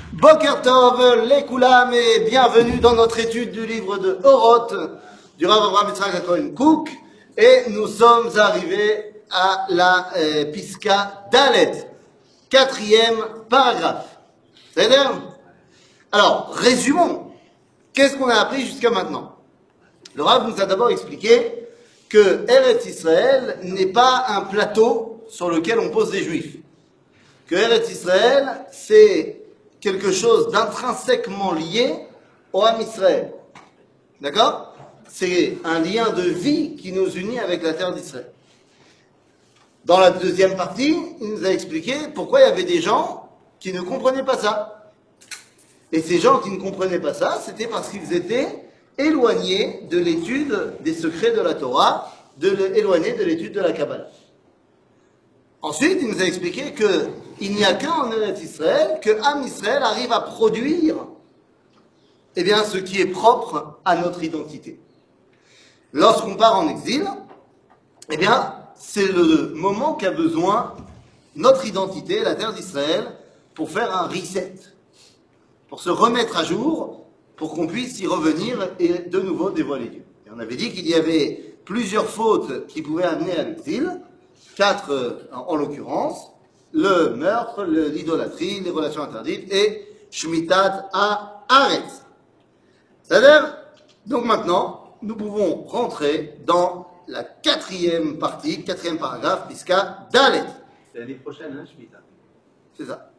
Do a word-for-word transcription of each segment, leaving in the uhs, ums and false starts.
Boker Tov, les Koulam, et bienvenue dans notre étude du livre de Oroth du Rav Avraham Yitzhak Cohen Cook. Et nous sommes arrivés à la euh, Piska Dalet, quatrième paragraphe. C'est-à-dire, alors, résumons. Qu'est-ce qu'on a appris jusqu'à maintenant? Le Rav nous a d'abord expliqué que Eretz Israël n'est pas un plateau sur lequel on pose des Juifs. Que Eretz Israël, c'est quelque chose d'intrinsèquement lié au Ham Israël. D'accord? C'est un lien de vie qui nous unit avec la terre d'Israël. Dans la deuxième partie, il nous a expliqué pourquoi il y avait des gens qui ne comprenaient pas ça. Et ces gens qui ne comprenaient pas ça, c'était parce qu'ils étaient éloignés de l'étude des secrets de la Torah, de éloignés de l'étude de la Kabbalah. Ensuite, il nous a expliqué qu'il n'y a qu'en Eretz Israël que Ham Israël arrive à produire eh bien, ce qui est propre à notre identité. Lorsqu'on part en exil, eh bien, c'est le moment qu'a besoin notre identité, la terre d'Israël, pour faire un reset, pour se remettre à jour, pour qu'on puisse y revenir et de nouveau dévoiler Dieu. Et on avait dit qu'il y avait plusieurs fautes qui pouvaient amener à l'exil, quatre en l'occurrence, le meurtre, l'idolâtrie, les relations interdites et Shmitat Haaretz. C'est-à-dire, donc maintenant, nous pouvons rentrer dans la quatrième partie, quatrième paragraphe, Piska Dalet. C'est l'année prochaine, hein, Shmita. C'est ça.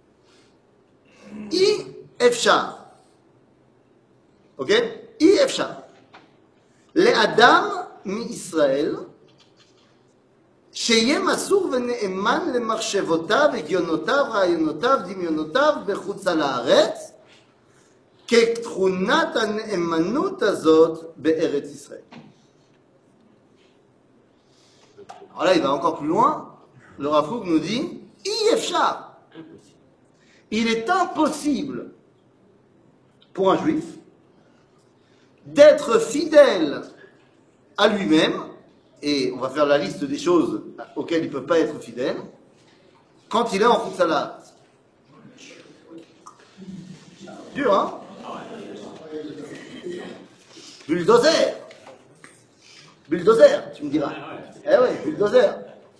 I Efshar. Ok? I Efshar. Les Adam mi-Israël, שיהיה מסור ונאמן למחשבותיו, הגיונותיו, רעיונותיו, דמיונותיו בחוץ על הארץ, כתכונת הנאמנות הזאת בארץ ישראל. Alors là, il va encore plus loin. Le Rav Kook nous dit, אי אפשר. Il est impossible pour un juif d'être fidèle à lui-même, et on va faire la liste des choses auxquelles il ne peut pas être fidèle, quand il est en Chutz La'aretz. Dur, hein? Bulldozer. Bulldozer, tu me diras. Eh oui, bulldozer.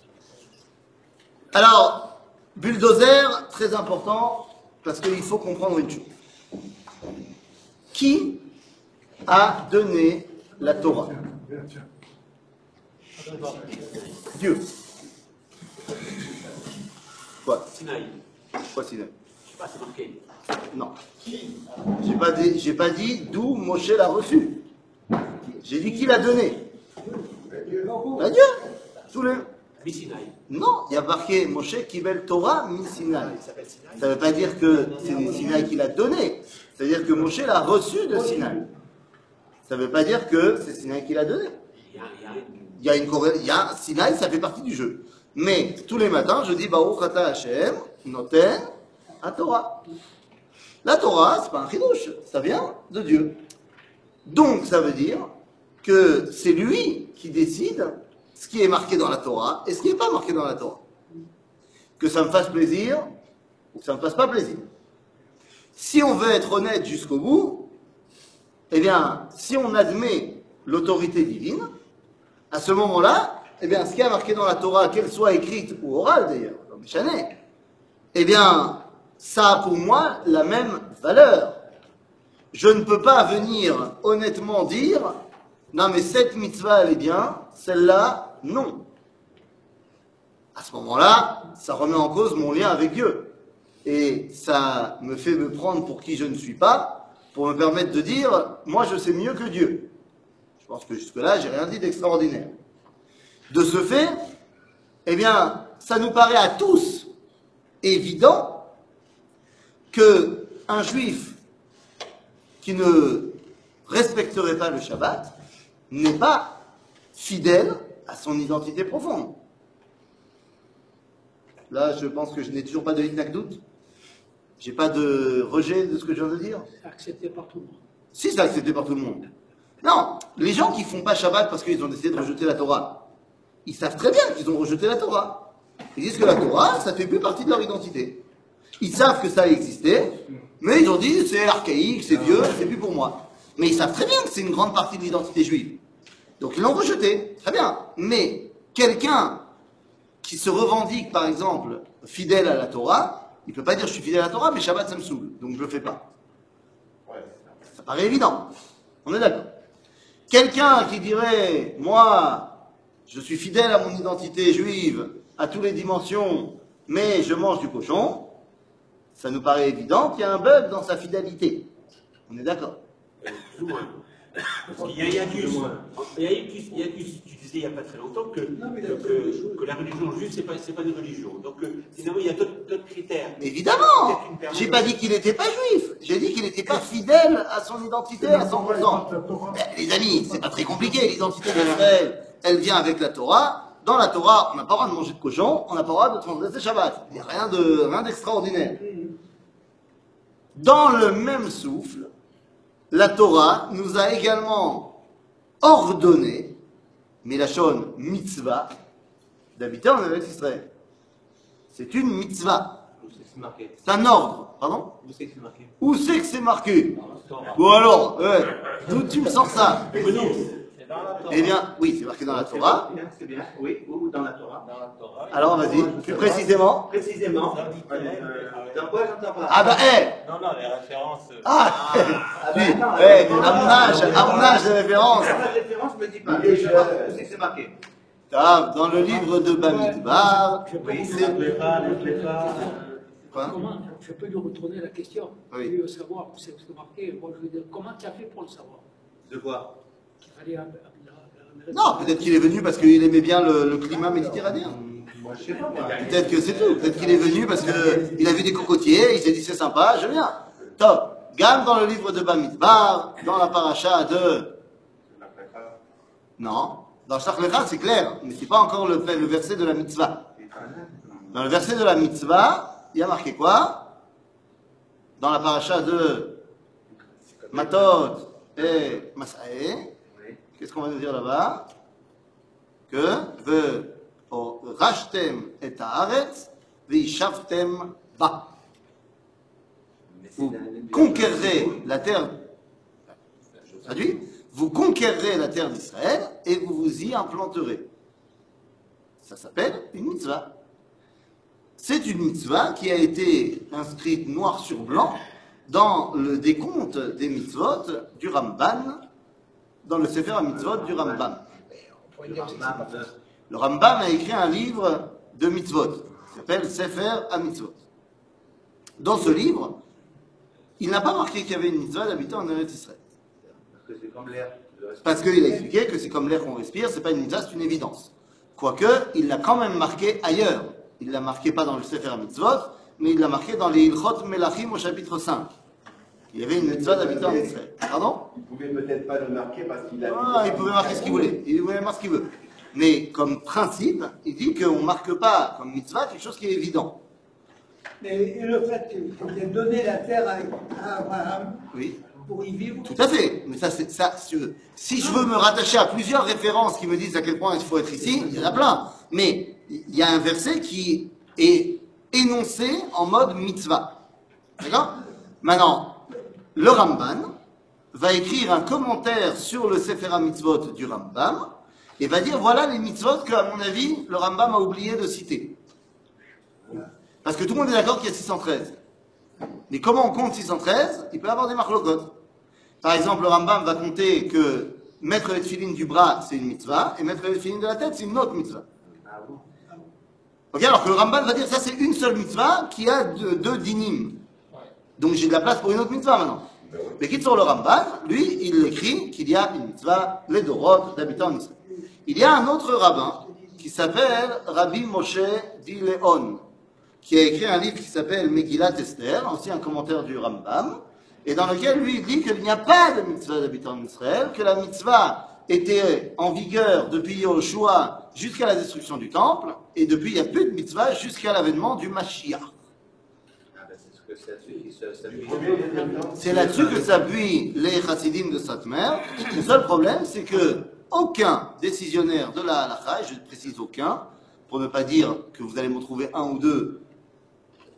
Alors, bulldozer, très important, parce qu'il faut comprendre une chose. Qui a donné la Torah? Dieu. Quoi? Sinaï. Quoi Sinaï? Je sais pas, c'est marqué. Non. J'ai pas dit, j'ai pas dit d'où Moshe l'a reçu. J'ai dit qui l'a donné. Bah, Dieu. Tous les... Mi Sinaï. Non, il y a marqué Moshe Kibel Torah mi Sinaï. Ça ne veut pas dire que c'est Sinaï qui l'a donné. C'est-à-dire que Moshe l'a reçu de Sinaï. Ça ne veut pas dire que c'est Sinaï qui l'a donné. Il y a, il y a... Il y a une corrélation. Il y a Sinaï, ça fait partie du jeu. Mais tous les matins, je dis Baruch Ata Hashem Noten à Torah. La Torah, c'est pas un chidouche, ça vient de Dieu. Donc, ça veut dire que c'est lui qui décide ce qui est marqué dans la Torah et ce qui n'est pas marqué dans la Torah. Que ça me fasse plaisir ou que ça ne me fasse pas plaisir. Si on veut être honnête jusqu'au bout, eh bien, si on admet l'autorité divine, à ce moment-là, eh bien, ce qui est marqué dans la Torah, qu'elle soit écrite ou orale d'ailleurs, dans Mishané, eh bien, ça a pour moi la même valeur. Je ne peux pas venir honnêtement dire, non mais cette mitzvah elle est bien, celle-là, non. À ce moment-là, ça remet en cause mon lien avec Dieu. Et ça me fait me prendre pour qui je ne suis pas, pour me permettre de dire, moi je sais mieux que Dieu. Je pense que jusque-là, j'ai rien dit d'extraordinaire. De ce fait, eh bien, ça nous paraît à tous évident qu'un juif qui ne respecterait pas le Shabbat n'est pas fidèle à son identité profonde. Là, je pense que je n'ai toujours pas de hitnakdout. J'ai pas de rejet de ce que je viens de dire. C'est accepté par tout le monde. Si, c'est accepté par tout le monde. Non, les gens qui font pas Shabbat parce qu'ils ont décidé de rejeter la Torah, ils savent très bien qu'ils ont rejeté la Torah. Ils disent que la Torah, ça fait plus partie de leur identité. Ils savent que ça existait, mais ils ont dit c'est archaïque, c'est vieux, c'est plus pour moi. Mais ils savent très bien que c'est une grande partie de l'identité juive. Donc ils l'ont rejeté, très bien. Mais quelqu'un qui se revendique, par exemple, fidèle à la Torah, il ne peut pas dire je suis fidèle à la Torah, mais Shabbat ça me saoule, donc je ne le fais pas. Ça paraît évident. On est d'accord. Quelqu'un qui dirait moi, je suis fidèle à mon identité juive, à toutes les dimensions, mais je mange du cochon, ça nous paraît évident qu'il y a un bug dans sa fidélité. On est d'accord. Plus ou moins. Parce qu'il y a Yannis, il y a Yannis, Yannis, tu disais il n'y a pas très longtemps que, Non, mais que, il a que, que la religion juive, ce n'est pas, c'est pas une religion. Donc, euh, finalement, il y a d'autres, d'autres critères. Mais évidemment, j'ai pas dit qu'il n'était pas juif, j'ai dit qu'il n'était pas fidèle à son identité à cent pour cent. Mais, les amis, c'est pas très compliqué, l'identité d'Israël, elle vient avec la Torah. Dans la Torah, on n'a pas le droit de manger de cochon, on n'a pas le droit de transgresser Shabbat. Il n'y a rien de, rien d'extraordinaire. Dans le même souffle, la Torah nous a également ordonné, Milachon mitzvah, d'habiter en Eretz Israël. C'est une mitzvah. Où c'est que c'est marqué? C'est un ordre. Pardon? Où c'est que c'est marqué? Où c'est que c'est marqué? Dans la Torah. Bon alors, ouais, d'où tu me sors ça? C'est dans la Torah. Eh bien, oui, c'est marqué dans la Torah. C'est bien, c'est bien. Oui, ou dans la Torah. Dans la Torah. Alors vas-y, plus précisément. Précisément. Ça dit Euh, que- Dans quoi j'entends pas? Ah bah, eh! Non, non, les références. euh, Ah! Ah, Oui, bah, attends, eh, attends, à mon âge, à mon âge de référence. La référence me dit pas. Mais je vois où c'est que c'est marqué. Ah, dans le livre de Bamidbar, Je peux Oui, vous- c'est les pas, les pas. Quoi? Comment je peux lui retourner la question? Oui. Il veut savoir où c'est c'est marqué. Moi, je veux dire, comment tu as fait pour le savoir? De quoi? Qu'il fallait. à- à- à- à- Non, peut-être qu'il est venu parce qu'il aimait bien le, le climat méditerranéen. Moi, je sais pas. moi. Peut-être que c'est tout. Peut-être qu'il est venu parce qu'il a vu des cocotiers, il s'est dit c'est sympa, je viens. Top. Gamme dans le livre de Bamidbar, dans la paracha de... Non. Dans Shlach Lecha, c'est clair, mais c'est pas encore le, le verset de la mitzvah. Dans le verset de la mitzvah, il y a marqué quoi? Dans la paracha de Matot et Masae, qu'est-ce qu'on va nous dire là-bas? Que ve rachtem et haaretz veishavtem ba. Vous conquérerez la terre. Je traduis. Vous conquérerez la terre d'Israël et vous vous y implanterez. Ça s'appelle une mitzvah. C'est une mitzvah qui a été inscrite noir sur blanc dans le décompte des mitzvot du Ramban, dans le Sefer HaMitzvot du Rambam. On pourrait dire que c'est pas faux. Le Rambam a écrit un livre de mitzvot, qui s'appelle Sefer HaMitzvot. Dans ce livre, il n'a pas marqué qu'il y avait une mitzvah d'habiter en Eretz Israël. Parce que c'est comme l'air. Parce qu'il a expliqué que c'est comme l'air qu'on respire, c'est pas une mitzvah, c'est une évidence. Quoique, il l'a quand même marqué ailleurs. Il l'a marqué pas dans le Sefer HaMitzvot, mais il l'a marqué dans les Ilchot Melachim au chapitre cinq. Il y avait une mitzvah d'habiter en Israël. Pardon? Il pouvait peut-être pas le marquer parce qu'il a... Ah, il pouvait marquer ce qu'il voulait. Il pouvait marquer ce qu'il veut. Mais comme principe, il dit qu'on ne marque pas comme mitzvah quelque chose qui est évident. Mais et le fait qu'il ait donné la terre à à Abraham Oui. pour y vivre, Tout à fait. Mais ça, c'est ça. Si je veux, si je veux me rattacher à plusieurs références qui me disent à quel point il faut être ici, il y en a plein. Mais il y a un verset qui est énoncé en mode mitzvah. D'accord? Maintenant, le Ramban va écrire un commentaire sur le Sefer HaMitzvot du Rambam et va dire voilà les mitzvot que, à mon avis, le Rambam a oublié de citer. Parce que tout le monde est d'accord qu'il y a six cent treize. Mais comment on compte six cent treize? Il peut y avoir des marlocotes. Par exemple, le Rambam va compter que mettre les tefilines du bras, c'est une mitzvah, et mettre les tefilines de la tête, c'est une autre mitzvah. Ok, alors que le Rambam va dire ça, c'est une seule mitzvah qui a deux, deux dinim. Donc j'ai de la place pour une autre mitzvah maintenant. Mais quitte sur le Rambam, lui, il écrit qu'il y a une mitzvah, les Dorot, d'habiter en Israël. Il y a un autre rabbin qui s'appelle Rabbi Moshe Dileon, qui a écrit un livre qui s'appelle Megillat Esther, aussi un commentaire du Rambam, et dans lequel lui il dit qu'il n'y a pas de mitzvah d'habiter en Israël, que la mitzvah était en vigueur depuis Yoshua jusqu'à la destruction du temple, et depuis il n'y a plus de mitzvah jusqu'à l'avènement du Mashiach. Ah, ben, c'est ce que c'est là-dessus qui se- s'appuie. C'est là-dessus que s'appuient les chassidim de Satmer. Le seul problème, c'est que aucun décisionnaire de la halakha, et je précise aucun, pour ne pas dire que vous allez me trouver un ou deux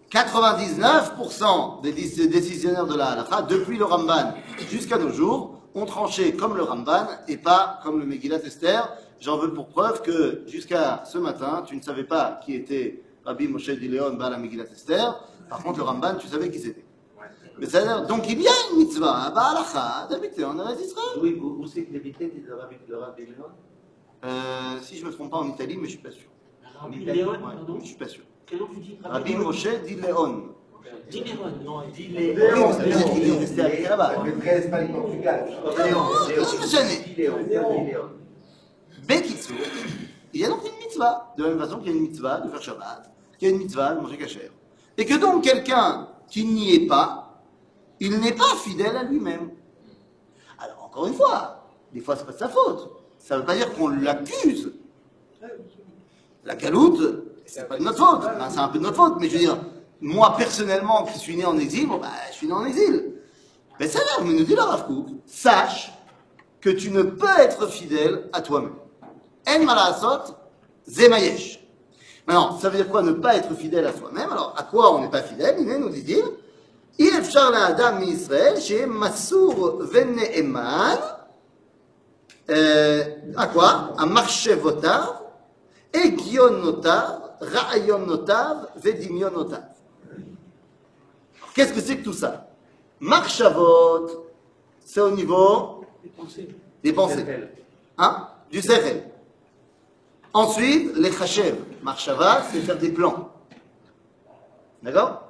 quatre-vingt-dix-neuf pour cent des décisionnaires de la halakha, depuis le Ramban jusqu'à nos jours, ont tranché comme le Ramban et pas comme le Megillat Esther. J'en veux pour preuve que jusqu'à ce matin, tu ne savais pas qui était Rabbi Moshe Dileon Bala Megillat Esther. Par contre, le Ramban, tu savais qui c'était. Mais ça veut dire, donc il y a une mitzvah, à halakha, d'habiter en Eretz Israël. Oui, où, où c'est que l'habité le Rabbi le Rabbi Léon Euh, si je ne me trompe pas, en Italie, mais je suis pas sûr. Rabbi Léon, Ouais, pardon mais je suis pas sûr. Quel nom tu dis Rabbi Moshe Dileon. Diléon, non, Oui, Diléon. ça veut dire qu'il est resté habité là-bas. La maîtresse Espagne-Portugal. Léon, Léon. Bekitsu, il y a donc une mitzvah, de la même façon qu'il y a une mitzvah de faire Shabbat, qu'il y a une mitzvah de manger kasher. Et que donc quelqu'un qui n'y est pas, il n'est pas fidèle à lui-même. Alors encore une fois, des fois c'est pas de sa faute. Ça ne veut pas dire qu'on l'accuse. La galoute, c'est pas de notre faute. Enfin, c'est un peu de notre faute, mais je veux dire, moi personnellement qui suis né en exil, bon bah je suis né en exil. Mais ça va, mais nous dit le Rav Kook, sache que tu ne peux être fidèle à toi-même. En malasot, zemayesh. Maintenant, ça veut dire quoi ne pas être fidèle à soi-même? Alors, à quoi on n'est pas fidèle? Il nous dit-il, il efchar la adam mi Israël, chez Massour vene'eman, à quoi? À marchevotav, egionotav, ra'ayonotav, vedimionotav. Qu'est-ce que c'est que tout ça? Marchavot, c'est au niveau Les pensées. des pensées. Hein? Du sechel. Ensuite, les chashev. Marshava, c'est faire des plans. D'accord?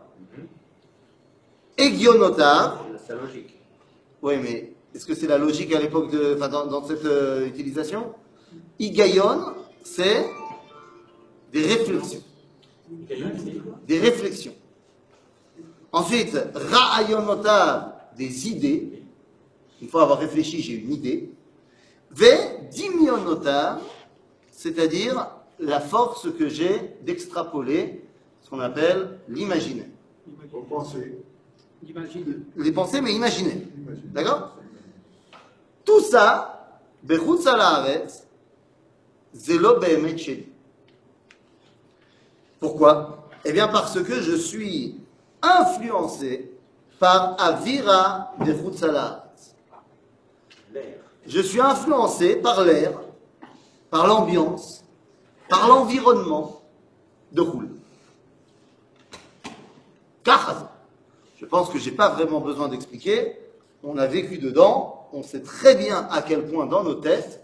Egionotav. C'est logique. Oui, mais est-ce que c'est la logique à l'époque de, enfin, dans, dans cette euh, utilisation? Igayon, c'est des réflexions. Des réflexions. Ensuite, ra'ayonotav, des idées. Une fois avoir réfléchi, j'ai une idée. Ve dimyonotav, c'est-à-dire la force que j'ai d'extrapoler ce qu'on appelle l'imaginaire. Faut penser. Imagine. Les pensées, mais imaginaires. D'accord? Tout ça, bechutz ha'laaretz, zelo be'emet sheli. Pourquoi? Eh bien parce que je suis influencé par avira bechutz ha'laaretz. L'air. Je suis influencé par l'air, par l'ambiance, par l'environnement de Roule. Car, je pense que je n'ai pas vraiment besoin d'expliquer, on a vécu dedans, on sait très bien à quel point dans nos têtes,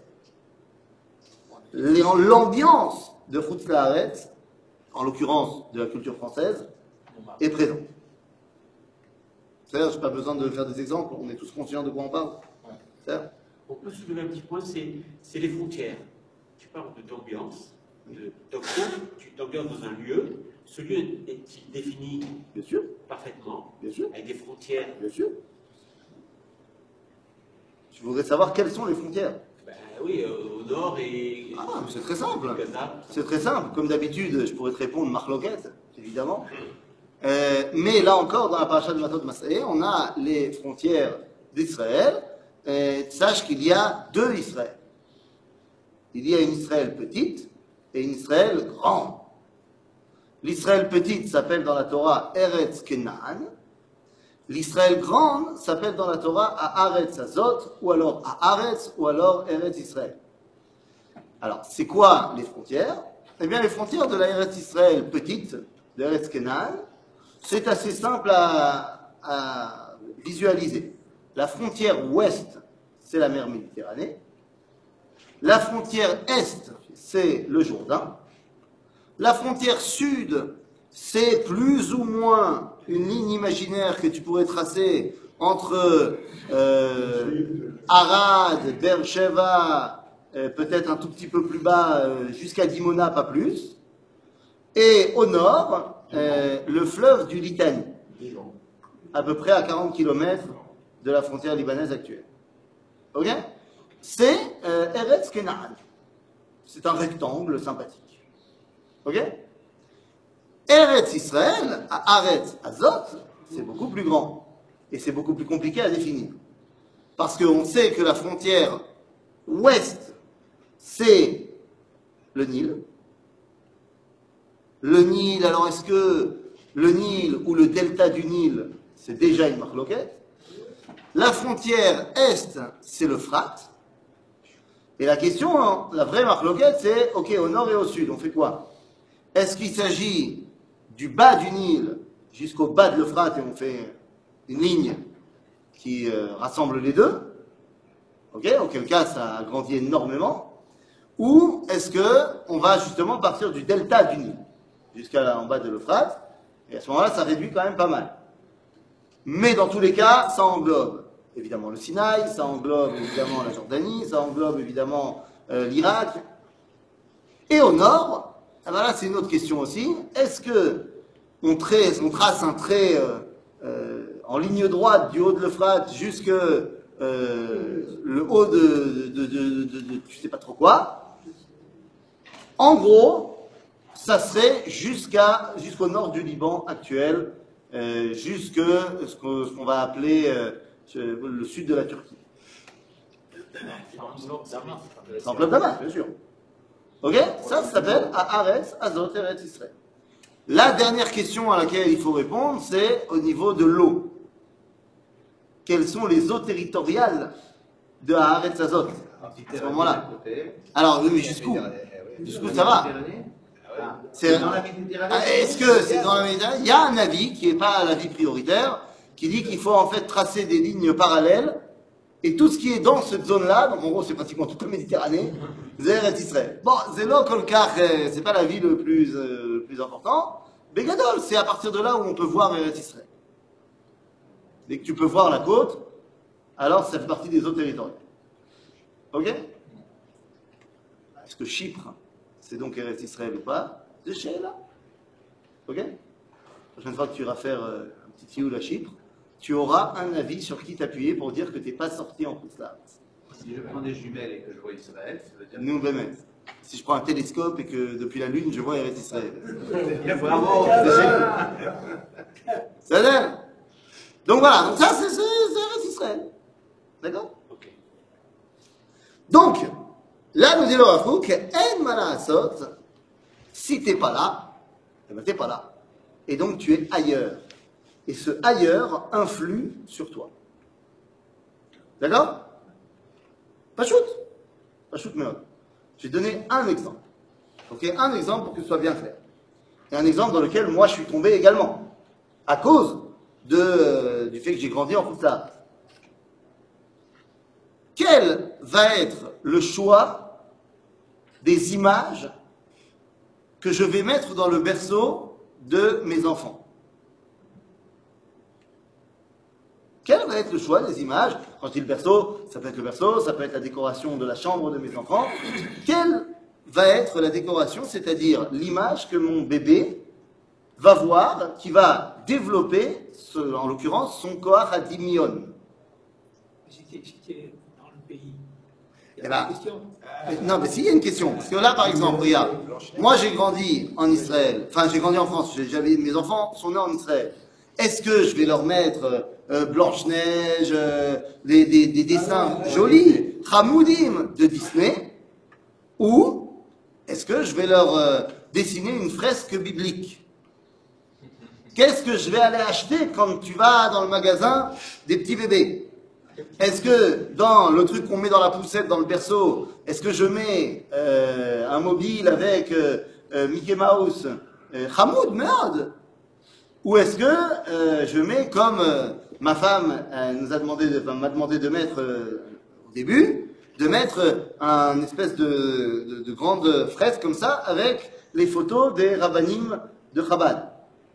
l'ambiance de Chutz La'aretz, en l'occurrence de la culture française, est présente. C'est-à-dire, je n'ai pas besoin de faire des exemples, on est tous conscients de quoi on parle. C'est-à-dire, On peut soulever un petit point, c'est c'est les frontières. Tu parles de d'ambiance, de donc, tu t'ambiances dans un lieu. Ce lieu est-il défini bien sûr, parfaitement, bien sûr, avec des frontières? bien sûr. Je voudrais savoir quelles sont les frontières. Ben oui, euh, au nord et. Ah, mais c'est très simple. Gaza. C'est très simple. Comme d'habitude, je pourrais te répondre marloquette, évidemment. Euh, mais là encore, dans la paracha de Matot Masé, on a les frontières d'Israël. Euh, sache qu'il y a deux Israël. Il y a une Israël petite et une Israël grande. L'Israël petite s'appelle dans la Torah Eretz Kenaan. L'Israël grande s'appelle dans la Torah Haaretz Azot, ou alors Haaretz, ou alors Eretz Israël. Alors, c'est quoi les frontières? Eh bien, les frontières de la Eretz Israël petite, de Eretz Kenaan, c'est assez simple à, à visualiser. La frontière ouest, c'est la mer Méditerranée. La frontière est, c'est le Jourdain. La frontière sud, c'est plus ou moins une ligne imaginaire que tu pourrais tracer entre euh, Arad, Beersheva, euh, peut-être un tout petit peu plus bas, euh, jusqu'à Dimona, pas plus. Et au nord, euh, le fleuve du Litani, à peu près à quarante kilomètres de la frontière libanaise actuelle. Ok? C'est euh, Eretz Kenaan. C'est un rectangle sympathique. Ok? Eretz Israël, à Haaretz Azot, c'est beaucoup plus grand. Et c'est beaucoup plus compliqué à définir. Parce qu'on sait que la frontière ouest, c'est le Nil. Le Nil, alors est-ce que le Nil ou le delta du Nil, c'est déjà une marloquette. La frontière est, c'est le Frat. Et la question, hein, la vraie marloquette, c'est, ok, au nord et au sud, on fait quoi? Est-ce qu'il s'agit du bas du Nil jusqu'au bas de l'Euphrate et on fait une ligne qui euh, rassemble les deux? Ok, auquel cas ça grandit énormément. Ou est-ce que on va justement partir du delta du Nil jusqu'à là en bas de l'Euphrate, et à ce moment-là, ça réduit quand même pas mal. Mais dans tous les cas, ça englobe évidemment le Sinaï, ça englobe évidemment la Jordanie, ça englobe évidemment euh, l'Irak. Et au nord, ah ben là c'est une autre question aussi. Est-ce que on, trace, on trace un trait euh, euh, en ligne droite du haut de l'Euphrate jusque euh, le haut de, de, de, de, de, de je sais pas trop quoi? En gros, ça serait jusqu'à jusqu'au nord du Liban actuel, euh, jusque ce qu'on, ce qu'on va appeler euh, le sud de la Turquie. C'est en plein Damas, bien sûr. Ok? Ça, ça s'appelle Haaretz Azot Eretz Israël. La dernière question à laquelle il faut répondre, c'est au niveau de l'eau. Quelles sont les eaux territoriales de Haaretz Azot à ce moment-là? Alors, oui, mais jusqu'où? Jusqu'où ça va? C'est dans la Méditerranée. Est-ce que c'est dans la Méditerranée? Il y a un avis qui n'est pas l'avis prioritaire, qui dit qu'il faut en fait tracer des lignes parallèles, et tout ce qui est dans cette zone-là, donc en gros c'est pratiquement toute la Méditerranée, c'est Eretz Israël. Bon, c'est là Kolkar, c'est pas la ville le plus, euh, le plus important, mais Gadol, c'est à partir de là où on peut voir Eretz Israël. Dès que tu peux voir la côte, alors ça fait partie des eaux territoriales. Ok? Est-ce que Chypre, c'est donc Eretz Israël ou pas? C'est chez là. Ok? La prochaine fois que tu iras faire euh, un petit tioul à Chypre, tu auras un avis sur qui t'appuyer pour dire que tu n'es pas sorti en Koutslav. Si je prends des jumelles et que je vois Israël, ça veut dire... Nous, Bémet. Si je prends un télescope et que depuis la Lune, je vois Eretz Israël. Bravo! C'est ça. Donc voilà, donc ça c'est Eretz Israël. D'accord? Ok. Donc, là nous dit le Rav Kook, En Manasot, si t'es pas là, eh ben t'es pas là. Et donc tu es ailleurs. Et ce ailleurs influe sur toi. D'accord? Pas shoot. Pas shoot, mais j'ai donné un exemple. Ok? Un exemple pour que ce soit bien clair. Et un exemple dans lequel moi je suis tombé également. À cause de, euh, du fait que j'ai grandi en Koutslav. Quel va être le choix des images que je vais mettre dans le berceau de mes enfants? Quel va être le choix des images? Quand je dis le berceau, ça peut être le berceau, ça peut être la décoration de la chambre de mes enfants. Quelle va être la décoration, c'est-à-dire l'image que mon bébé va voir, qui va développer, ce, en l'occurrence, son Koach Hadimion. J'étais j'étais dans le pays. Il y Eh a ben, une question. Non, mais s'il y a une question, parce que là, par exemple, regarde, moi j'ai grandi en Israël, enfin j'ai grandi en France, j'avais, mes enfants sont nés en Israël. Est-ce que je vais leur mettre euh, Blanche-Neige, euh, des, des, des dessins jolis, Hamoudim de Disney, ou est-ce que je vais leur euh, dessiner une fresque biblique? Qu'est-ce que je vais aller acheter quand tu vas dans le magasin des petits bébés? Est-ce que dans le truc qu'on met dans la poussette, dans le berceau, est-ce que je mets euh, un mobile avec euh, euh, Mickey Mouse, euh, Hamoud, merde? Ou est-ce que euh, je mets comme euh, ma femme euh, nous a demandé de, enfin, m'a demandé de mettre euh, au début, de mettre un espèce de, de, de grande fresque comme ça avec les photos des rabbinim de Chabad.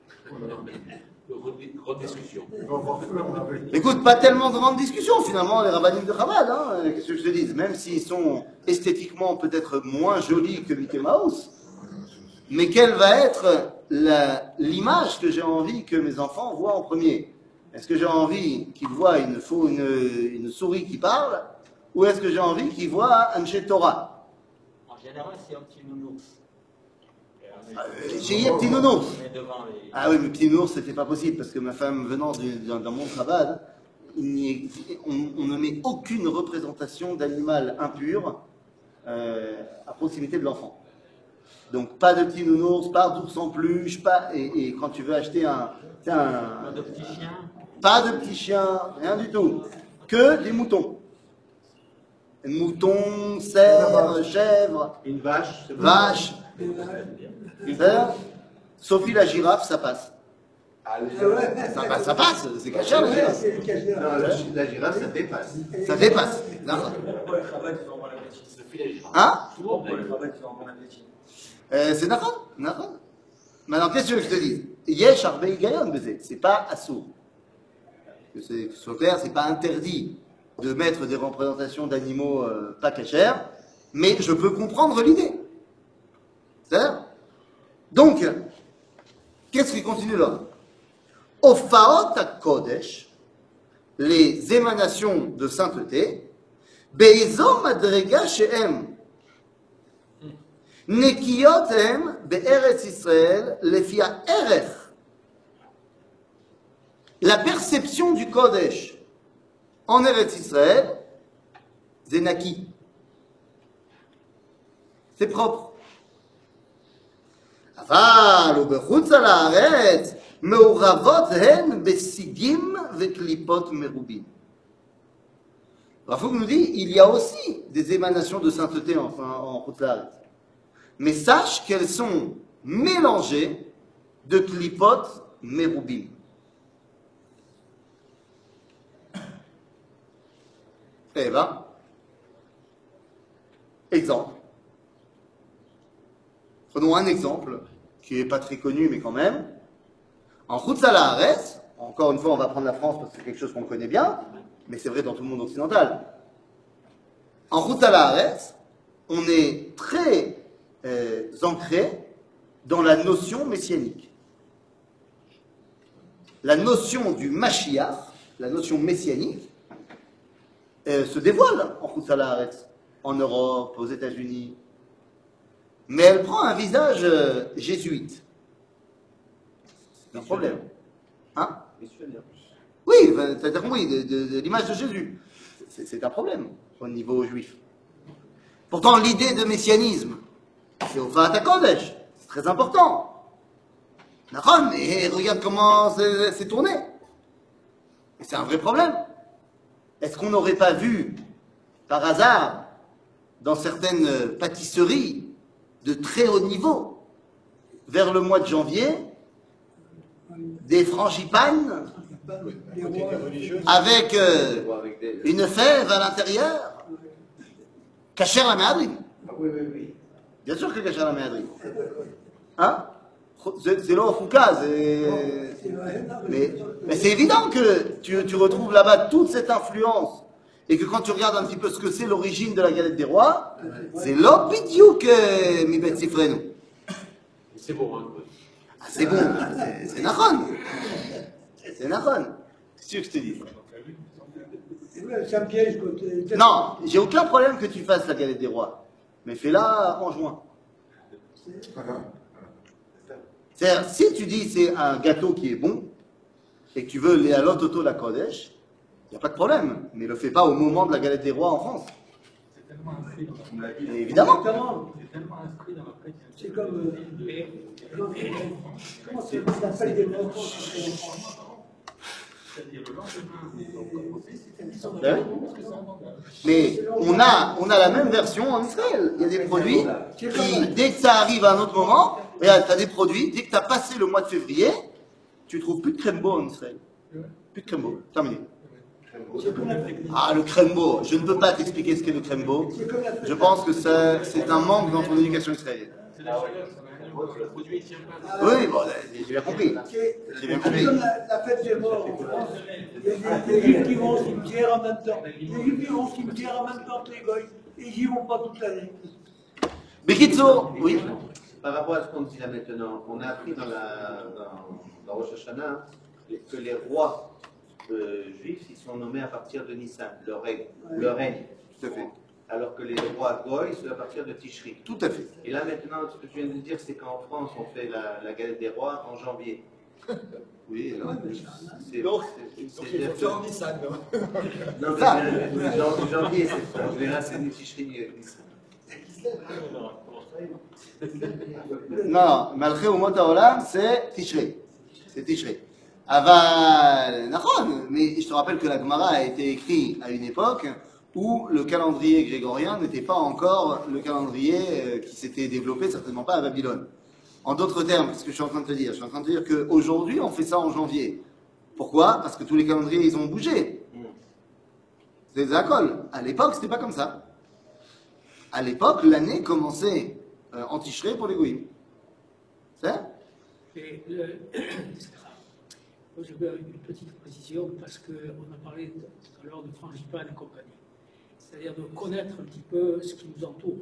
Grande discussion. Écoute, pas tellement de grande discussion finalement, les rabbinim de Chabad, hein, qu'est-ce que je te dis? Même s'ils sont esthétiquement peut-être moins jolis que Mickey Mouse, mais quelle va être la, l'image que j'ai envie que mes enfants voient en premier? Est-ce que j'ai envie qu'ils voient une, une, une souris qui parle, ou est-ce que j'ai envie qu'ils voient un Anshe Torah? En général, c'est un petit nounours. J'ai dit petit nounours. Mais devant les... Ah oui, mais petit nounours, c'était pas possible, parce que ma femme venant du- d'un d'un monde Chabad, il n'y est- on, on ne met aucune représentation d'animal impur euh, à proximité de l'enfant. Donc pas de petits nounours, pas d'ours en peluche, pas et, et quand tu veux acheter un, un Pas de petits chiens. pas de petits chiens, rien du tout, que des moutons. Moutons, cerfs, chèvres, Une vache, c'est bon. vaches. Cerfs. Sophie la girafe, ça passe. Ah, le- Ça, passe, ça passe, c'est caché la Ouais, girafe. c'est caché là. Non, la, la girafe, ça dépasse. Ça dépasse. Non. Sophie la girafe. Hein Souvent, pour les travail, tu vas en bon appétit. Euh, C'est d'accord, d'accord. Maintenant, qu'est-ce que je te dis? Yesh arbei gayon beze. C'est pas assourd. Que c'est- que ce soit clair, c'est pas interdit de mettre des représentations d'animaux euh, pas cachers, mais je peux comprendre l'idée. C'est-à-dire donc, qu'est-ce qui continue là? Ofaot HaKodesh, les émanations de sainteté, Be'ezom Madrega She'em, Nekiyot Hem Be'eretz Israël, Lefi ha'erech. La perception du Kodesh en Eretz Israël, c'est naki. C'est propre. אבל ובחוץ על הארץ מעורבות הן בסיגים וקליפות מרובים. Rafouk nous dit, il y a aussi des émanations de sainteté en, en Chutz La'aretz. Mais sache qu'elles sont mélangées de klipot merubim. Eh ben, exemple. Prenons un exemple qui n'est pas très connu, mais quand même. En Chutz La'aretz, encore une fois, on va prendre la France parce que c'est quelque chose qu'on connaît bien, mais c'est vrai dans tout le monde occidental. En Chutz La'aretz, on est très euh, ancré dans la notion messianique. La notion du Mashiach, la notion messianique, euh, se dévoile en Chutz La'aretz, en Europe, aux États-Unis. Mais elle prend un visage euh, jésuite. C'est un problème. Hein? Missionnaire. Oui, ben, c'est-à-dire oui, de, de, de l'image de Jésus. C'est, c'est un problème au niveau juif. Pourtant, l'idée de messianisme, c'est au Ofaat HaKodesh. C'est très important. D'accord? Mais regarde comment c'est, c'est tourné. Et c'est un vrai problème. Est-ce qu'on n'aurait pas vu, par hasard, dans certaines pâtisseries de très haut niveau, vers le mois de janvier, des frangipanes Les rois, avec euh, Avec des... une fève à l'intérieur. Cacher la méhadrim. Ah, oui, oui, oui. Bien sûr que cacher la méhadrim. Hein? C'est c'est l'eau fouka, c'est... c'est vrai, non, Mais, mais c'est évident que tu, tu retrouves là-bas toute cette influence et que quand tu regardes un petit peu ce que c'est l'origine de la galette des rois, c'est l'opidiouk mi bet sifrenu. C'est bon, hein. Ah, c'est bon, c'est- c'est nachon. C'est nachon. C'est sûr que je te dis. Ouais, c'est un piège. Quand t'es- Non, j'ai aucun problème que tu fasses la galette des rois, mais fais-la en juin. C'est-à-dire, si tu dis c'est un gâteau qui est bon et que tu veux les alot auto la Kodesh, il n'y a pas de problème, mais le fais pas au moment de la galette des rois en France. C'est tellement inscrit dans la Et évidemment. Exactement. C'est tellement inscrit dans la chrétienté. C'est comme. euh, Comment comment ça s'appelle des morts? C'est-à-dire le lendemain, on commençait, c'était mis sur Ben oui. Mais on a, on a la même version en Israël. Il y a des produits qui, dès que ça arrive à un autre moment, regarde, tu as des produits, dès que tu as passé le mois de février, tu trouves plus de crème beau en Israël. Plus de crème beau. Terminé. C'est comme la Ah, le crème beau. Je ne peux pas t'expliquer ce qu'est le crème beau. c'est comme la Je pense que ça- c'est un manque dans ton éducation israélienne. C'est la chaleur, ça va rien. Le produit, il tient pas. Oui, bon, j'ai bien compris. C'est J'ai bien c'est compris. comme la, la fête des morts en France. Il y a des, des juifs qui vont au cimetière en même temps. Les juifs qui vont au cimetière en même temps que les goïs. Et ils n'y vont pas toute l'année. Bekitso, oui. Par rapport à ce qu'on dit là maintenant, on a appris dans, la, dans, dans Rosh Hashanah que les rois euh, juifs, ils sont nommés à partir de Nissan, leur règne. Leur règne. Tout à fait. Alors que les rois Goy, c'est à partir de Tishri. Tout à fait. Et là maintenant, ce que tu viens de dire, c'est qu'en France, on fait la, la galette des rois en janvier. Oui, alors. C'est, Donc, c'est, donc c'est- il faut faire en Nissan. non Non, mais Ça. c'est- jan- janvier, c'est ça. En général, c'est du Tishri. euh, Nissan. Non, Malché Umot Haolam, c'est Tishrei. C'est Tishrei. Aval, Nachon, mais je te rappelle que la Gemara a été écrite à une époque où le calendrier grégorien n'était pas encore le calendrier qui s'était développé, certainement pas à Babylone. En d'autres termes, ce que je suis en train de te dire, je suis en train de te dire qu'aujourd'hui, on fait ça en janvier. Pourquoi? Parce que tous les calendriers, ils ont bougé. C'est des accols. À l'époque, c'était pas comme ça. À l'époque, l'année commençait euh, en Tishrei pour les goïms. C'est? Et le... Moi, je veux une petite précision parce qu'on a parlé tout à l'heure de frangipane et compagnie. C'est-à-dire de connaître un petit peu ce qui nous entoure.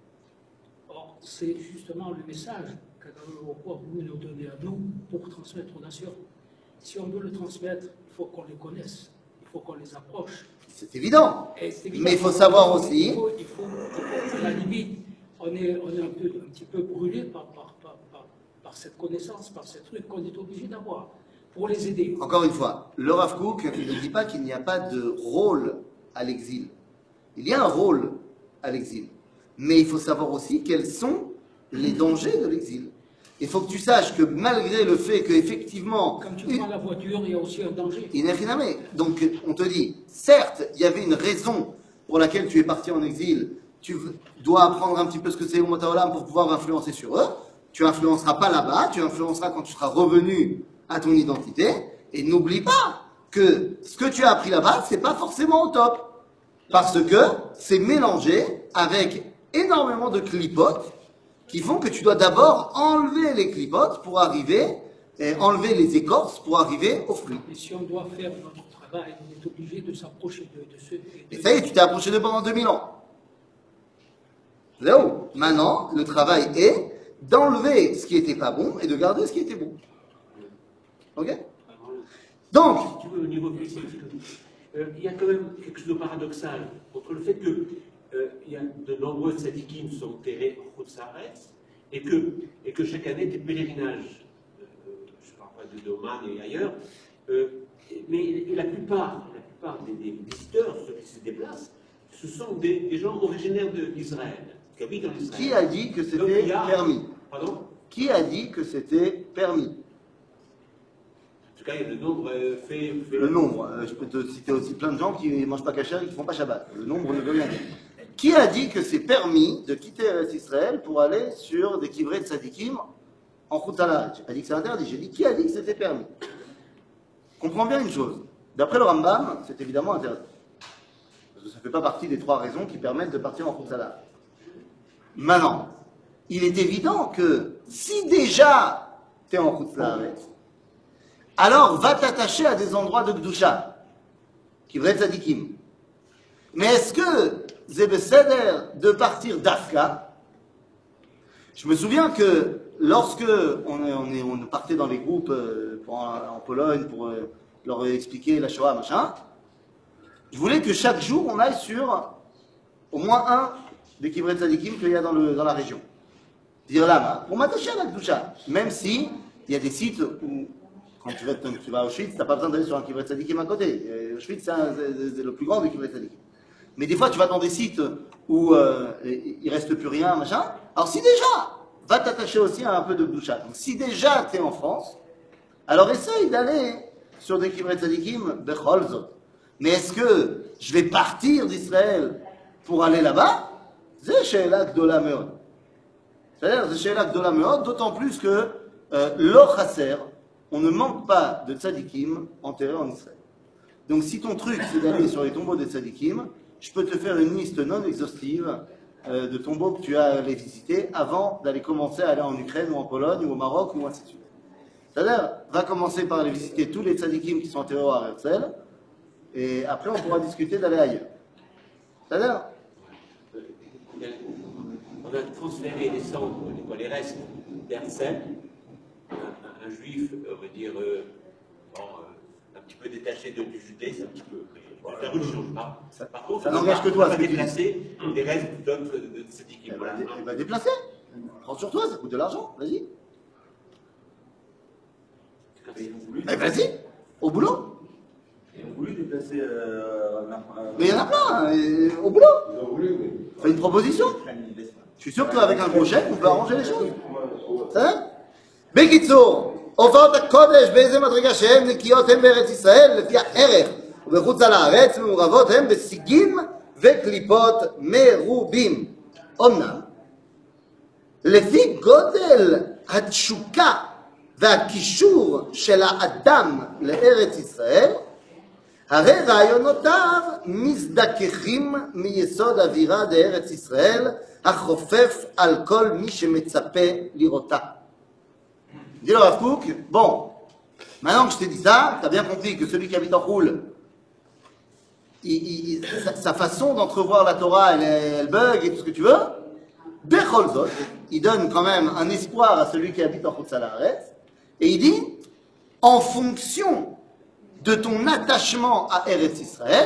Or, c'est justement le message qu'Akadosh Baruch Hu voulu nous donner à nous pour transmettre aux nations. Si on veut le transmettre, il faut qu'on les connaisse, il faut qu'on les approche. C'est évident. C'est évident. Mais il faut savoir aussi. Il faut, il faut, il faut à la limite, on est, on est un, peu, un petit peu brûlé par, par, par, par, par cette connaissance, par ces trucs qu'on est obligé d'avoir pour les aider. Encore une fois, le Rav Kook ne dit pas qu'il n'y a pas de rôle à l'exil. Il y a un rôle à l'exil. Mais il faut savoir aussi quels sont les dangers de l'exil. Il faut que tu saches que malgré le fait qu'effectivement... Comme tu prends la voiture, il y a aussi un danger. Inéfinamé. Donc on te dit, certes, il y avait une raison pour laquelle tu es parti en exil. Tu dois apprendre un petit peu ce que c'est Umot Haolam pour pouvoir influencer sur eux. Tu influenceras pas là-bas, tu influenceras quand tu seras revenu à ton identité. Et n'oublie pas que ce que tu as appris là-bas, c'est pas forcément au top. Parce que c'est mélangé avec énormément de clipotes qui font que tu dois d'abord enlever les clipotes pour arriver, et enlever les écorces pour arriver aux fruits. Et si on doit faire notre travail, on est obligé de s'approcher de, de ceux... De... Et ça y est, tu t'es approché d'eux pendant deux mille ans. Là où maintenant, le travail est d'enlever ce qui n'était pas bon et de garder ce qui était bon. Ok? Donc, si tu veux, au niveau politique, euh, il y a quand même quelque chose de paradoxal entre le fait que euh, il y a de nombreux tzadikim qui sont enterrés en Chutz-Haaretz et que, et que chaque année des pèlerinages, euh, je ne parle pas de Oman et ailleurs, euh, mais et la plupart, la plupart des, des visiteurs, ceux qui se déplacent, ce sont des, des gens originaires d'Israël, qui habitent en Israël. qui a dit que c'était a... permis? Pardon? Qui a dit que c'était permis? En tout cas, le nombre euh, fait, fait... Le nombre. Euh, je peux te citer aussi plein de gens qui ne mangent pas kasher et qui ne font pas Shabbat. Le nombre ne veut rien dire. Qui a dit que c'est permis de quitter Eretz Israël pour aller sur des kivrei de tzadikim en Chutz-Haaretz? J'ai pas dit que c'est interdit, j'ai dit qui a dit que c'était permis. Comprends bien une chose. D'après le Rambam, c'est évidemment interdit. Parce que ça ne fait pas partie des trois raisons qui permettent de partir en Chutz-Haaretz. Maintenant, il est évident que si déjà tu es en Chutz-Haaretz, alors va t'attacher à des endroits de Gdusha, kivrei tzadikim. Mais est-ce que c'est besséder de partir d'Afka? Je me souviens que lorsque on, est, on, est, on partait dans les groupes euh, pour, en Pologne pour euh, leur expliquer la Shoah, machin, je voulais que chaque jour on aille sur au moins un des kivrei tzadikim qu'il y a dans, le, dans la région. Dire là, pour m'attacher à la Gdusha, même si il y a des sites où quand tu vas, tu vas à Auschwitz, tu n'as pas besoin d'aller sur un kivrei tzadikim à côté. Et Auschwitz, c'est le plus grand des kivrei tzadikim. Mais des fois, tu vas dans des sites où euh, il ne reste plus rien, machin. Alors si déjà, va t'attacher aussi à un peu de Gdusha. Donc si déjà tu es en France, alors essaye d'aller sur des kivrei tzadikim bechol zot. Mais est-ce que je vais partir d'Israël pour aller là-bas? C'est she'ela gdola meod. C'est-à-dire, c'est she'ela gdola meod, d'autant plus que euh, lo chaser, on ne manque pas de tzadikim enterrés en Israël. Donc si ton truc c'est d'aller sur les tombeaux des tzadikim, je peux te faire une liste non exhaustive euh, de tombeaux que tu as à les visiter avant d'aller commencer à aller en Ukraine ou en Pologne ou au Maroc ou ainsi de suite. C'est-à-dire, va commencer par aller visiter tous les tzadikim qui sont enterrés à Herzl et après on pourra discuter d'aller ailleurs. C'est-à-dire, on a transféré les cendres, les restes d'Herzl. Un, un juif, on va dire, euh, bon, euh, un petit peu détaché de, du judaïsme, un petit peu. Voilà. La religion, pas. Ça, Par contre, ça n'engage que toi. On va déplacer des restes d'autres de tzadikim. Elle va, dé, elle va déplacer. Prends sur toi, ça coûte de l'argent. Vas-y. Eh, vas-y, au boulot. Ils ont voulu déplacer. Euh, Mais il y en a plein, hein, au boulot. Ils ont voulu, oui. Fais une proposition. Je suis sûr qu'avec un gros chèque, on peut arranger les choses. Ça? בקיצור, הופעות הקודש באיזה מדרגה שהן נקיות הן בארץ ישראל לפי הערך, ובחוץ על הארץ מעורבות הן בשיגים וקליפות מרובים. אמנם, לפי גודל התשוקה והקישור של האדם לארץ ישראל, הרי רעיונותיו מזדככים מיסוד אווירה דארץ ישראל, החופף על כל מי שמצפה לראותה. Dit le Rav Kook, bon, maintenant que je t'ai dit ça, tu as bien compris que celui qui habite en Khoul, il, il, sa, sa façon d'entrevoir la Torah, elle, elle bug et tout ce que tu veux, Bechol Zot, il donne quand même un espoir à celui qui habite en Chutz La'aretz, et il dit, en fonction de ton attachement à Eretz Israël,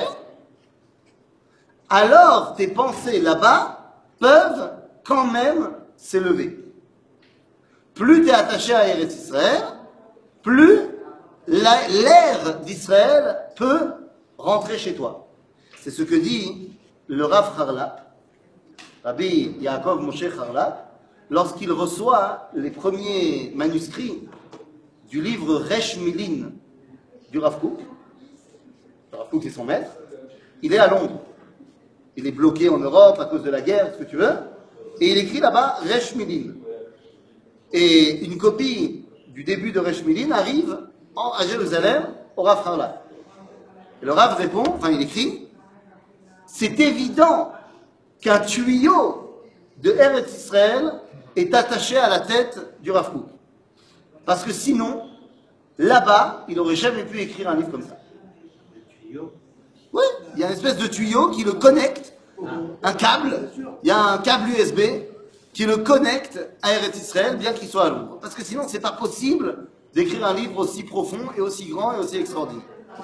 alors tes pensées là-bas peuvent quand même s'élever. Plus tu es attaché à Eretz Israël, plus l'air d'Israël peut rentrer chez toi. C'est ce que dit le Rav Harlap, Rabbi Yaakov Moshe Harlap, lorsqu'il reçoit les premiers manuscrits du livre Resh Milin du Rav Kook. Le Rav Kook, c'est son maître. Il est à Londres. Il est bloqué en Europe à cause de la guerre, ce que tu veux. Et il écrit là-bas Resh Milin. Et une copie du début de Resh Milin arrive en, à Jérusalem au Rav Harlap. Et le Rav répond, enfin il écrit, c'est évident qu'un tuyau de Eretz Israël est attaché à la tête du Rav Kook. Parce que sinon, là-bas, il n'aurait jamais pu écrire un livre comme ça. Oui, il y a une espèce de tuyau qui le connecte, un câble, il y a un câble U S B qui le connecte à Eretz Israël, bien qu'il soit à Londres. Parce que sinon, c'est pas possible d'écrire un livre aussi profond et aussi grand et aussi extraordinaire.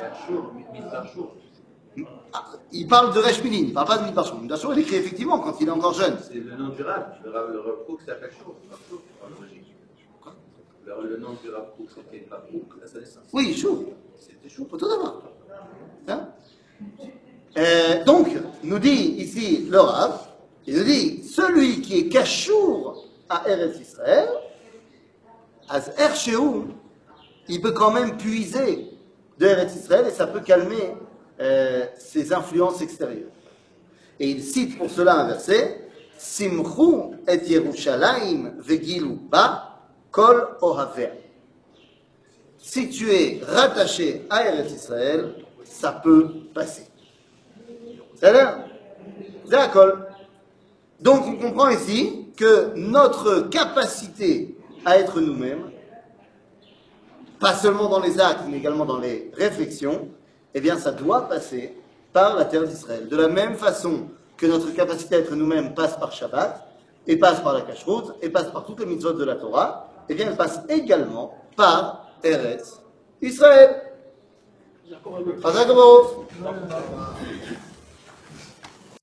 Ah, il parle de Resh Milin, il ne parle pas de Midbar Shur. Midbar Shur, il écrit effectivement quand il est encore jeune. C'est le nom du Rav. Le Rav, le Rav Kook s'appelle Shur. Le, le nom du Rav Kook, c'était Rav Kook à sa naissance. Oui, Shur. C'était Shur, tout d'abord. Hein? Euh, donc, nous dit ici le Rav, il nous dit, celui qui est kashour à Eretz Israël, az Ersheu, il peut quand même puiser de Eretz Israël et ça peut calmer euh, ses influences extérieures. Et il cite pour cela un verset, Simchu et Yerushalayim vegilu ba kol ohaveh. Si tu es rattaché à Eretz Israël, ça peut passer. C'est-à-dire, d'accord. Donc on comprend ici que notre capacité à être nous-mêmes, pas seulement dans les actes, mais également dans les réflexions, eh bien ça doit passer par la terre d'Israël. De la même façon que notre capacité à être nous-mêmes passe par Shabbat, et passe par la Kashrut, et passe par toutes les mitzvot de la Torah, eh bien elle passe également par Eretz Israël. Chazak Baruch.